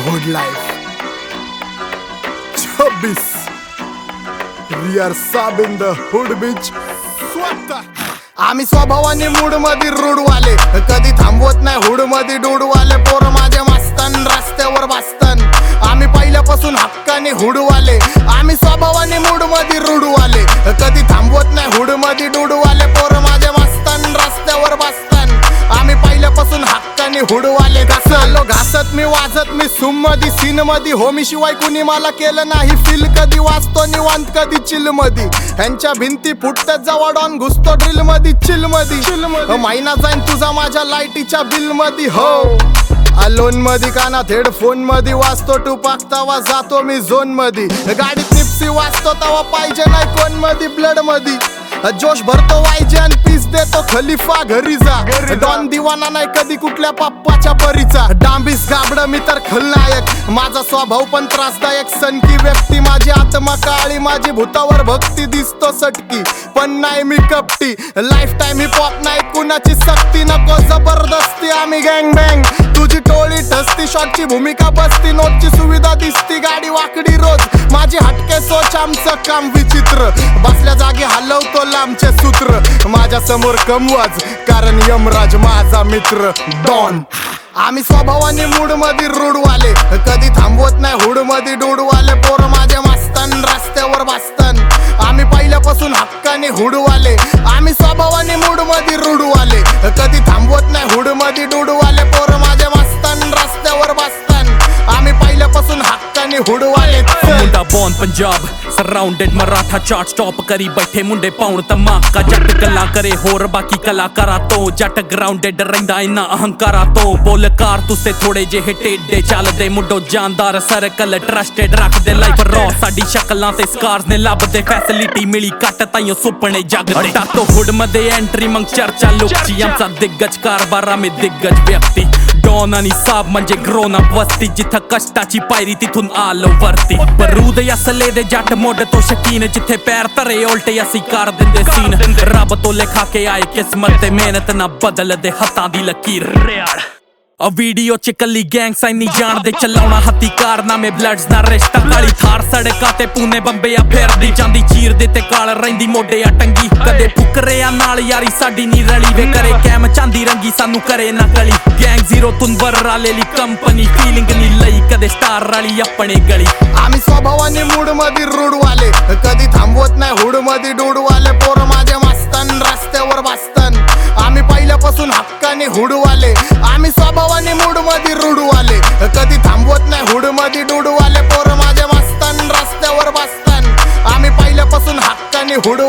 hood life. 26 We are sub in the hood bitch. आम्ही स्वभावाने mood मध्ये रूडवाले, कधी थांबवत नाही हुड मध्ये डूडवाले. पोर माझे मस्तन रस्त्यावर बसतन, आम्ही पहिल्यापासून हक्काने हुडवाले. आम्ही स्वभावाने मूड मध्ये रूडवाले, कधी थांबवत नाही हुड मध्ये डूडवाले. पोर माझे मस्तन रस्त्यावर बसतन, आम्ही पहिल्यापासून हक्काने हुडवाले. घासलो घासत मी वाजत मी सूम मध्ये सीन मध्ये, होमी शिवाय कुणी मला केलं नाही फील. कधी वाचतो निवांत कधी चिल मध्ये, ह्यांच्या भिंती फुटत जवळ डॉन घुसतो ड्रिल मध्ये चिल मध्ये. महिना जाईन तुझा माझ्या लाईटीच्या बिल मध्ये. हो अलोन मध्ये कानात हेडफोन मध्ये वाजतो टुपाक, तवा जातो मी झोन मध्ये. गाडीत निप्सी वाजतो तवा पाहिजे नाही कोण मध्ये ब्लड मध्ये. जोश भरतो वायजे आणि पीस देतो खलिफा घरी जा. डॉन दिवाना नाही कधी कुठल्या पप्पाच्या परीचा. डांबीस गाबड मी तर खलनायक, माझा स्वभाव पण त्रासदायक. सनकी व्यक्ती माझी आत्मा काळी, माझी भूतावर भक्ती दिसतो सटकी, पण नाही मी कपटी. लाईफ टाइम हिप हॉप नाही कुणाची सक्ती, नको जबरदस्ती. आम्ही गँग बँग तुझी टोळी ठसती, शॉटची भूमिका बसती. नोटची सुविधा दिसती, गाडी वाकडी रोज. माझी हटके सोच आमचं काम विचित्र, बसल्या जागी हलवतो लांबचे सूत्र. माझ्या समोर कमवाज कारण यमराज माझा मित्र डॉन. आम्ही स्वभावाने मूड मध्ये रूडवाले, कधी थांबवत नाही हुड मध्ये डूडवाले. पोर माझे मस्तन रस्त्यावर बसतन, आम्ही पहिल्यापासून हक्काने हुडवाले. आम्ही स्वभावाने मूड मध्ये रूडवाले, कधी थांबवत नाही हुड मध्ये डूडवाले. पोर माझे मस्तन रस्त्यावर बसतन, आम्ही पहिल्यापासून हक्काने हुडवाले. मुंडा born Punjab surrounded Maratha chart stop करी बैठे मुंडे पाउण धमाका. जट गल्लां करे होर बाकी कलाकारा तो, जट ग्राउंडेड रहिंदा इन्ना अहंकारा तो. बोलकार तुसे थोड़े जे टेढ़े चलदे, मुंडो जानदार सर्कल ट्रस्टेड रखदे. लाइफ रॉ साडी शक्लां ते स्कार्स ने लभदे, फैसिलिटी मिली घट ताईं सुपने जगदे. तो हुड मध्ये एंट्री मग चर्चा लुकची, आमचा दिग्गज कारभार आम्ही दिग्गज व्यक्ती. डॉन आणि साब म्हणजे ग्रोन अप वस्ती, जिथं कष्टाची पायरी तिथून आलो वरती. बरूद असले दे जट मोड तो शकीन, जिथे पैर तरे उल्टे असी कर दिंदे सीन. रब तो लिखा के आए किस्मत ते मेहनत ना बदल दे हत्थां दी लकीर. आ वीडियो च कली गैंग साइन नहीं जानदे, चलाउणा हत्थी कारनामे ब्लड्स ना रिश्ता. काली थार सड़का ते पूने बंबे आ फेरदी जांदी, चीर दे ते काल रहिंदी मोढे आ टंगी. कदे फुकरे आ नाल यारी साडी नी रली वे, करे कैम चांदी रंगी सानू करे ना गली. गैंग जीरो तुनबर रालेली कंपनी, फीलिंग नी लई कदे स्टार राली अपने गली. आम्ही स्वभावाने मूड मध्ये रूडवाले, कधी थांबवत नाही हुड मध्ये डूडवाले. पोर माझे मस्तन रस्त्यावर बसतन, आम्ही पहिल्यापासून हक्काने हुडवाले. आम्ही स्वभावाने मूड मध्ये रूडवाले, कधी थांबवत नाही हुड मध्ये डूडवाले. पोर माझे मस्तन रस्त्यावर बसतन, आम्ही पहिल्यापासून हक्काने हुड